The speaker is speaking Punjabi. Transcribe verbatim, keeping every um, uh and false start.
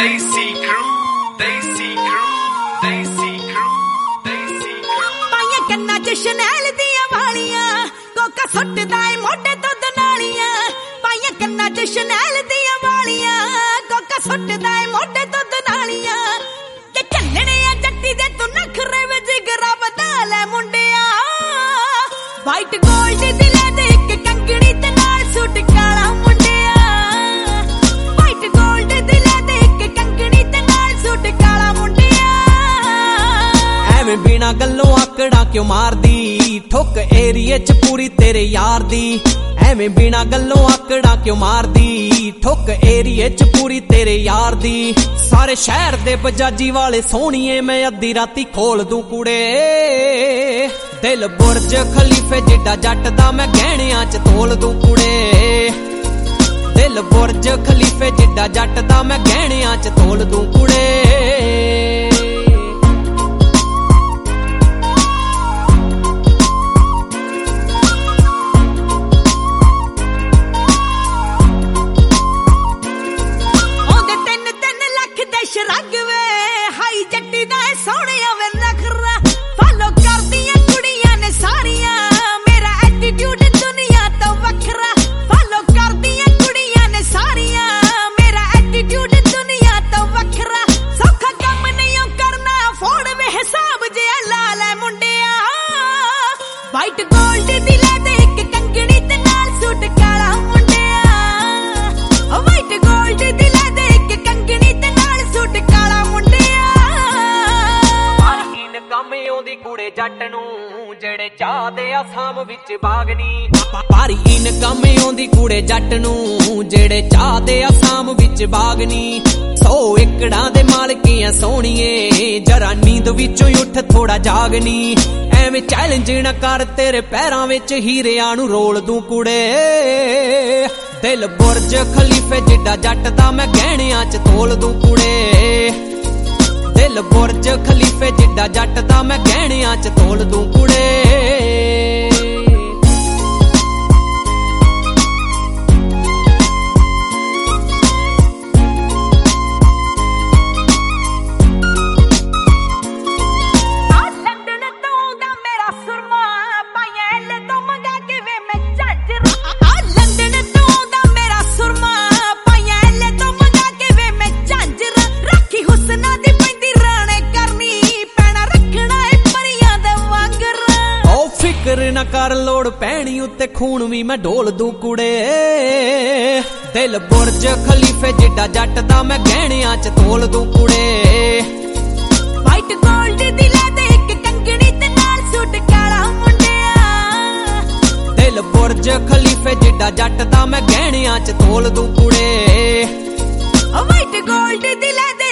Desi crew, Desi crew, Desi crew, Desi crew. पाइया कन्ना च शनैल दियां वालियां, कोका सुट्टदा ए मोटे दुध नालियां। पाइया कन्ना च शनैल दियां वालियां, कोका सुट्टदा ए मोटे दुध नालियां। के चलने आ जट्टी दे तू नखरे वे जिगरा बदा ले मुंडिया। वाइट गोल्ड दिले दे के कंगड़ी ते नाल सूट काला मुंडिया। वाइट गोल्ड दिले दे के कंगड़ी ते नाल सूट काला मुंडिया। ਐਵੇਂ ਬਿਨਾ ਗੱਲੋਂ ਆਕੜਾ ਕਿਉਂ ਮਾਰਦੀ, ਠੁੱਕ ਏਰੀਏ ਚ ਪੂਰੀ ਤੇਰੇ ਯਾਰ ਦੀ। ਐਵੇਂ ਬਿਨਾ ਗੱਲੋਂ ਆਕੜਾ ਕਿਉਂ ਮਾਰਦੀ, ਠੁੱਕ ਏਰੀਏ ਚ ਪੂਰੀ ਤੇਰੇ ਯਾਰ ਦੀ। ਸਾਰੇ ਸ਼ਹਿਰ ਦੇ ਬਜਾਜੀ ਵਾਲੇ ਸੋਹਣੀਏ ਮੈਂ ਅੱਧੀ ਰਾਤੀ ਖੋਲ ਦੂੰ ਕੁੜੇ। ਦਿਲ ਬੁਰਜ ਖਲੀਫੇ ਜਿੱਡਾ ਜੱਟ ਦਾ ਮੈਂ ਗਹਿਣਿਆਂ ਚ ਤੋਲ ਦੂੰ ਕੁੜੇ। ਦਿਲ ਬੁਰਜ ਖਲੀਫੇ ਜਿੱਡਾ ਜੱਟ ਦਾ ਮੈਂ ਗਹਿਣਿਆਂ ਚ ਤੋਲ ਦੂੰ ਕੁੜੇ। रग वे हाई जट्टी दा सोहणिया वे नखरा, फॉलो करदियां कुड़ियां ने सारियां मेरा एटीट्यूड दुनिया तो वखरा। फॉलो करदियां कुड़ियां ने सारियां मेरा एटीट्यूड दुनिया तो वखरा। सौखा कम नहीं करना फोड़ वे हिसाब जे ला ले मुंडिया। वाइट गोल्ड दिले दे के कंगड़ी ते नाल सूट काला मुंडिया। वाइट गोल्ड दिले दे के कंगड़ी ते सूट काला मुंडिया। ਪਰ ਇਨਕਮ ਆਉਂਦੀ ਕੁੜੇ ਜੱਟ ਨੂੰ ਜਿਹੜੇ ਚਾਹਦੇ ਆ ਸਾਮ ਵਿੱਚ ਬਾਗਨੀ। ਪਰ ਇਨਕਮ ਆਉਂਦੀ ਕੁੜੇ ਜੱਟ ਨੂੰ ਜਿਹੜੇ ਚਾਹਦੇ ਆ ਸਾਮ ਵਿੱਚ ਬਾਗਨੀ। ਸੌ ਏਕੜਾਂ ਦੇ ਮਾਲਕੀਆਂ ਸੋਹਣੀਏ ਜਰਾ ਨੀਂਦ ਵਿੱਚੋਂ ਉੱਠ ਥੋੜਾ ਜਾਗਨੀ। ਐਵੇਂ ਚੈਲੰਜ ਨਾ ਕਰ ਤੇਰੇ ਪੈਰਾਂ ਵਿੱਚ ਹੀਰਿਆਂ ਨੂੰ ਰੋਲ ਦੂੰ ਕੁੜੇ। ਦਿਲ ਬੁਰਜ ਖਲੀਫੇ ਜਿੱਡਾ ਜੱਟ ਦਾ ਮੈਂ ਗਹਿਣਿਆਂ ਚ ਤੋਲ ਦੂੰ ਕੁੜੇ। ਦਿਲ ਬੁਰਜ ਖਲੀਫੇ ਜਿੱਡਾ ਜੱਟ ਦਾ ਮੈਂ ਗਹਿਣਿਆਂ ਚ ਤੋਲ ਦੂੰ ਕੁੜੇ। ਨਾ ਕਰ ਲੋੜ ਪੈਣੀ ਉੱਤੇ ਖੂਨ ਵੀ ਮੈਂ ਢੋਲ ਦੂੰ ਕੁੜੇ। ਦਿਲ ਬੁਰਜ ਖਲੀਫੇ ਜਿੱਡਾ ਜੱਟ ਦਾ ਮੈਂ ਗਹਿਣਿਆਂ ਚ ਤੋਲ ਦੂੰ ਕੁੜੇ। ਵਾਈਟ ਗੋਲਡ ਦਿਲੇ ਦੇ ਕੇ ਕੰਗੜੀ ਤੇ ਨਾਲ ਸੂਟ ਕਾਲਾ ਮੁੰਡਿਆ। ਦਿਲ ਬੁਰਜ ਖਲੀਫੇ ਜਿੱਡਾ ਜੱਟ ਦਾ ਮੈਂ ਗਹਿਣਿਆਂ ਚ ਤੋਲ ਦੂੰ ਕੁੜੇ। White gold ਦਿਲੇ